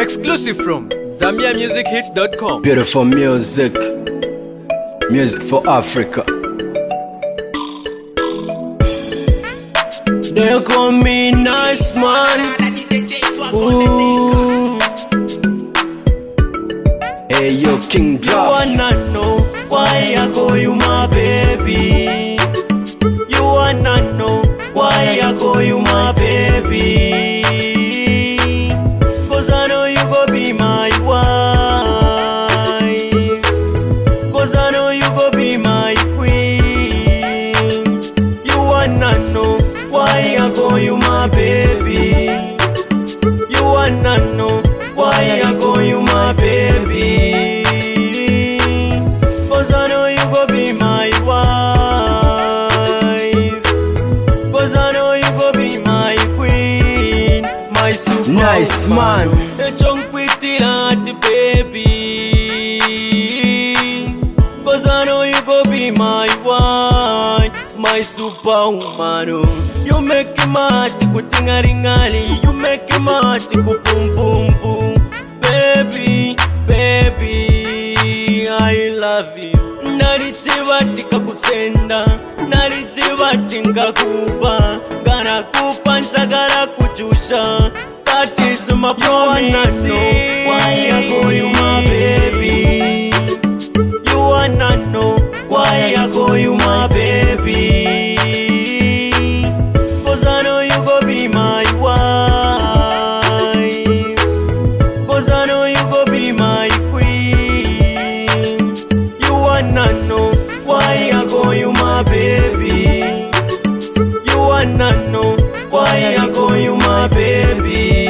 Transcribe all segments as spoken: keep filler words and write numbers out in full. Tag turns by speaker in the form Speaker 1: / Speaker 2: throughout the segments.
Speaker 1: Exclusive from Zambia Music Hits dot com.
Speaker 2: Beautiful music, music for Africa. They call me nice man. Ooh. Hey yo, King Drop. You wanna know why I call you my baby? You wanna know why I call you my baby? Cause I know you go be my wife. Cause I know you go be my queen. You wanna know why I call you my baby? You wanna know why I call you my baby? Cause I know you go be my wife. Cause I know you go be my queen. My super nice man. The chunk with it at baby. Cause I know you go be my wife. My superwoman. You make him heart go tingaringali. You make him heart go boom boom boom. Baby, baby, I love you. Nalisiba tika kusenda, nalisiba tinga kupa, gana kupa nsagara kuchusha. That is my promise. Why I call you my baby? You wanna know why I call you my baby? Cause I know you go be my wife. Cause I know you go be my queen. You wanna know why I call you my baby? You wanna know why I call you my baby?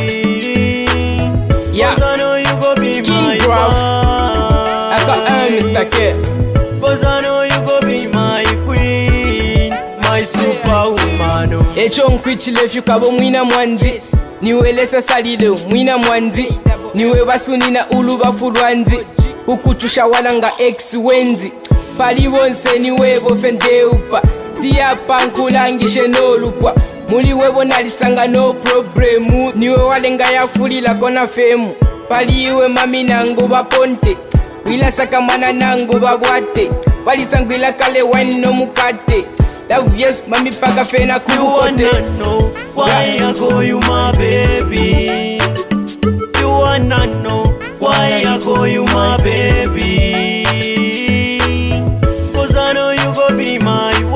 Speaker 3: Yeah.
Speaker 2: Cause I know you go be
Speaker 3: King
Speaker 2: my
Speaker 3: Graf.
Speaker 2: wife.
Speaker 3: I got um, Mister K.
Speaker 2: Cause I know you go be my queen. My superwoman.
Speaker 3: Echo nkwitile fyukabo mwina mwanzi. Niwelesa salile mwina mwanzi. Niwe basuni na uluba fulwanzi. Ukuchusha wananga ex wenzi. Pali wonse niwe bofende upa. Siya pankulangishe no lupwa. Muli webo nalisanga no problemu. Niwe walenga ya fuli la kona femu. Pali iwe mami nango baponte. Wila saka mana nango babwate. Wali sangwila kale wine no mukate. Love yes mami paka fena kukote.
Speaker 2: You wanna know why I call you my baby? You wanna know why I call you my baby? Cause I know you go be my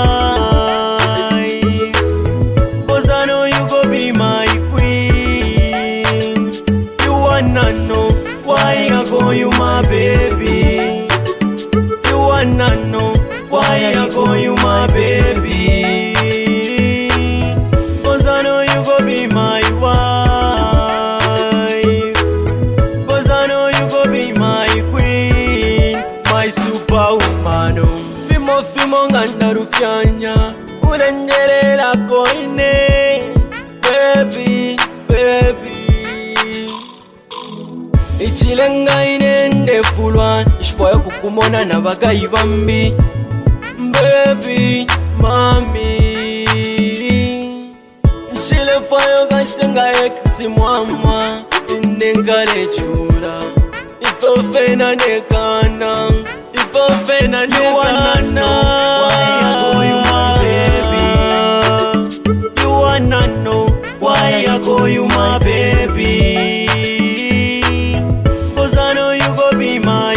Speaker 2: wife. Cause I know you go be my queen. You wanna know why I call you my baby? You wanna know why I call you my baby? Cause I know you go be my wife. Cause I know you go be my queen. My superwoman. Fimo fimo nganda rufyanya. Urengerera koine. Baby, baby. Ichilenga inende fulwa. Ishfoya kukumona na bagayi bambi. Baby, mami. Nshile fayo gashenga eksi mwama. Indengare chura. Ifo fena nekana. Ifo fena nekana. Why I call you my baby? You wanna know why I call you my baby? Cause I know you go be my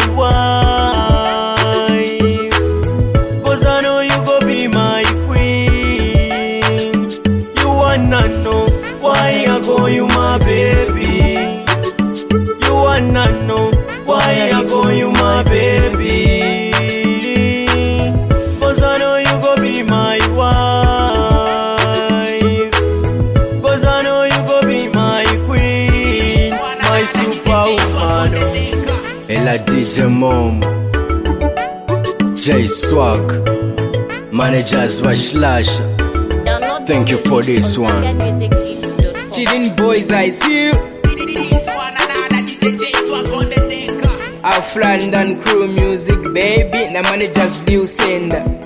Speaker 2: wife. Cause I know you go be my queen. You wanna know why I call you my baby? You wanna know why I call you my baby? Cause I know you go be my wife. Cause I know you go be my queen. My superwoman. Ella D J Mom, J Swag, managers wa Slash. Thank you for this one.
Speaker 3: Chillin' boys, I see you. Our London crew music, baby. Na managers Liu Senda.